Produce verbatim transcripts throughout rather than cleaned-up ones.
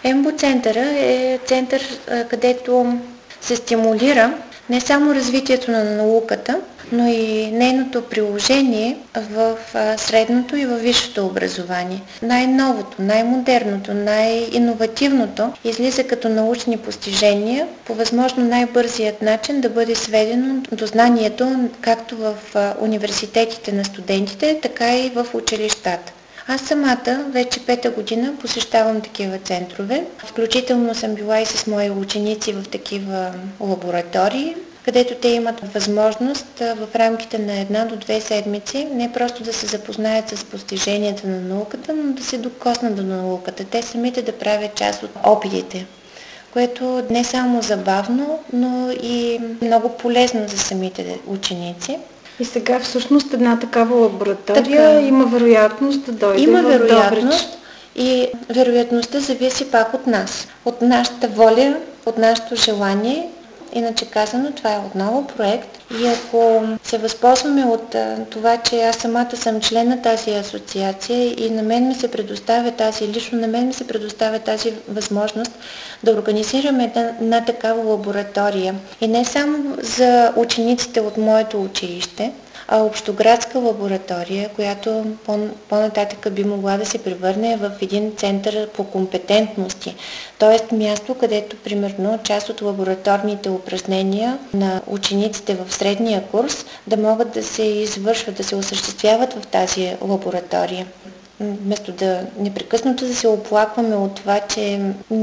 Ембо центъра е център, където се стимулира не само развитието на науката, но и нейното приложение в средното и във висшето образование. Най-новото, най-модерното, най-иновативното излиза като научни постижения по възможно най-бързият начин да бъде сведено до знанието както в университетите на студентите, така и в училищата. Аз самата вече пета година посещавам такива центрове. Включително съм била и с мои ученици в такива лаборатории, където те имат възможност в рамките на една до две седмици не просто да се запознаят с постиженията на науката, но да се докоснат до науката. Те самите да правят част от опитите, което не само забавно, но и много полезно за самите ученици. И сега всъщност една такава лаборатория така, има вероятност да дойде има в вероятност Добрич. И вероятността зависи пак от нас, от нашата воля, от нашето желание. Иначе казано, това е отново проект и ако се възползваме от а, това, че аз самата съм член на тази асоциация и на мен ми се предоставя тази, лично на мен ми се предоставя тази възможност да организираме една, една такава лаборатория. И не само за учениците от моето училище, а общоградска лаборатория, която по- по-нататък би могла да се превърне в един център по компетентности. Тоест място, където примерно част от лабораторните упражнения на учениците в средния курс да могат да се извършват, да се осъществяват в тази лаборатория. Вместо да непрекъснато да се оплакваме от това, че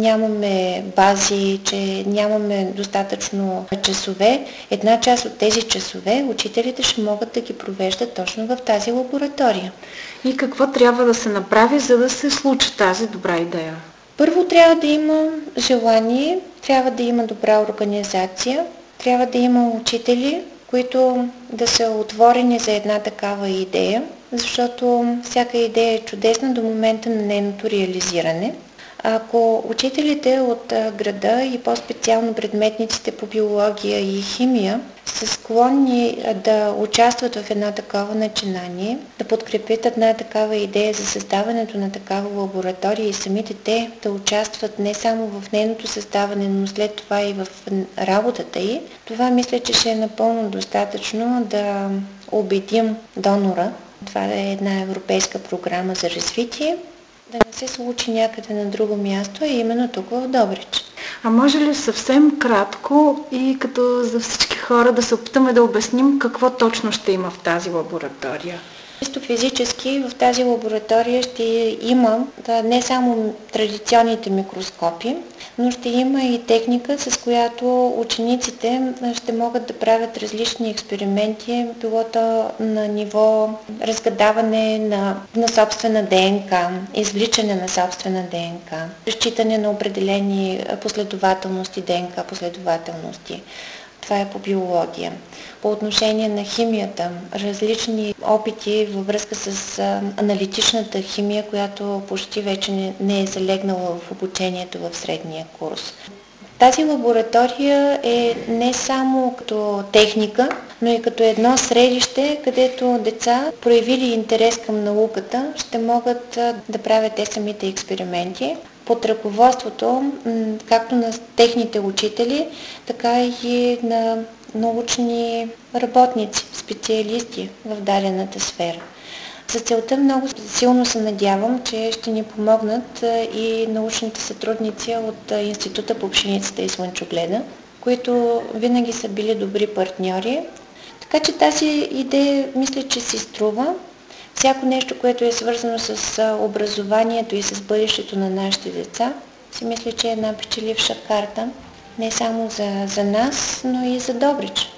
нямаме бази, че нямаме достатъчно часове, една част от тези часове учителите ще могат да ги провеждат точно в тази лаборатория. И какво трябва да се направи, за да се случи тази добра идея? Първо трябва да има желание, трябва да има добра организация, трябва да има учители, които да са отворени за една такава идея, защото всяка идея е чудесна до момента на нейното реализиране. Ако учителите от града и по-специално предметниците по биология и химия са склонни да участват в едно такова начинание, да подкрепят една такава идея за създаването на такава лаборатория и самите те да участват не само в нейното създаване, но след това и в работата й, това мисля, че ще е напълно достатъчно да убедим донора. Това е една европейска програма за развитие, да не се случи някъде на друго място, а именно тук в Добрич. А може ли съвсем кратко и като за всички хора да се опитаме да обясним какво точно ще има в тази лаборатория? Чисто физически в тази лаборатория ще има да, не само традиционните микроскопи, но ще има и техника, с която учениците ще могат да правят различни експерименти, било то на ниво разгадаване на, на собствена ДНК, извличане на собствена ДНК, разчитане на определени последователности, ДНК последователности. Това е по биология. По отношение на химията, различни опити във връзка с а, аналитичната химия, която почти вече не, не е залегнала в обучението в средния курс. Тази лаборатория е не само като техника, но и като едно средище, където деца, проявили интерес към науката, ще могат а, да правят те самите експерименти под ръководството както на техните учители, така и на научни работници, специалисти в дадената сфера. За целта много силно се надявам, че ще ни помогнат и научните сътрудници от Института по пшеницата и слънчогледа, които винаги са били добри партньори. Така че тази идея мисля, че си струва. Всяко нещо, което е свързано с образованието и с бъдещето на нашите деца, си мисля, че е една печеливша карта не само за, за нас, но и за Добрич.